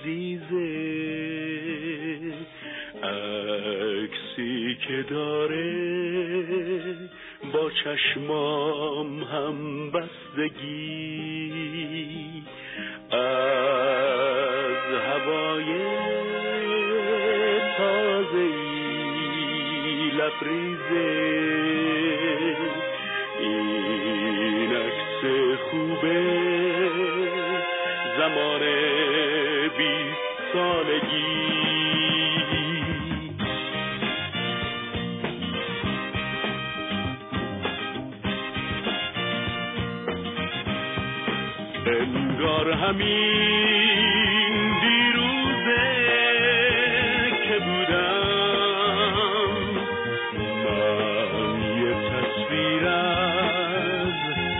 عزیزه، عکسی که داره با چشمام هم بستگی، از هوای تازه‌ای لبریزه. این عکس خوبه زمان 20 سالگی. انگار همین دیروزه که بودم من یه تصویر از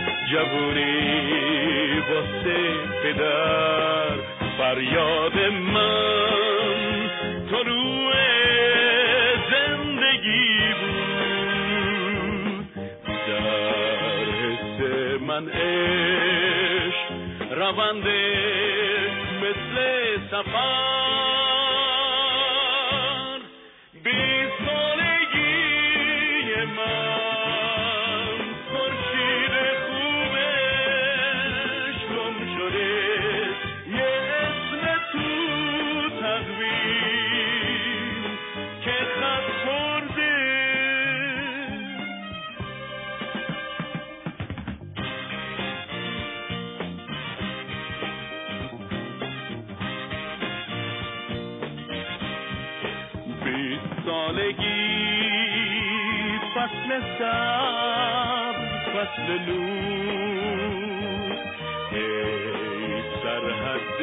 جوونی واسه پدر، فریاد من طلوع زندگی بود، در حس من رونده مثل سفر. 20 سالگی من خورشید خوبش گم شده، یه اسم تو تقویم که خط خورده. سالگی فصل سبز، فصل نور، ای سرحد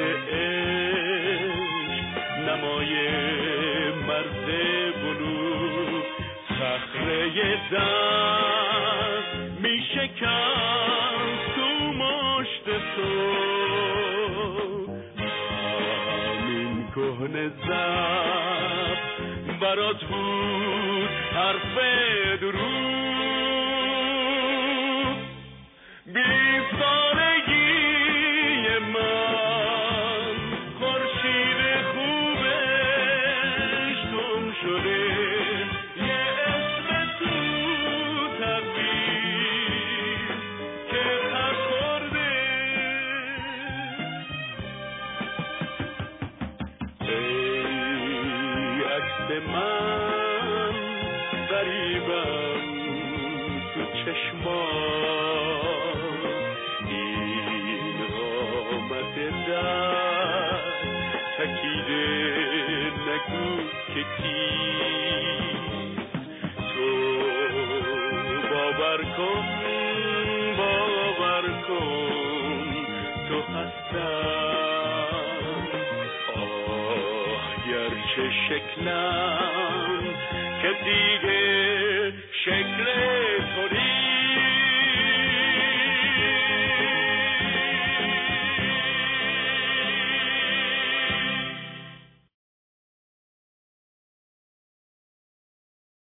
عشق، نمای مرز بلور، صخره دست می شکست تو مشت تو، همین کهنه زب برات بود حرف درود. 20 سالگی من خورشید خوبش گم شده، یه اسم تو تقویم که خط خورده. ای عکس من غریبم تو چشمان، این قامت در تکیده نگو که کیست. تو باور کن تو هستم، گرچه شکلم که دیگه شکل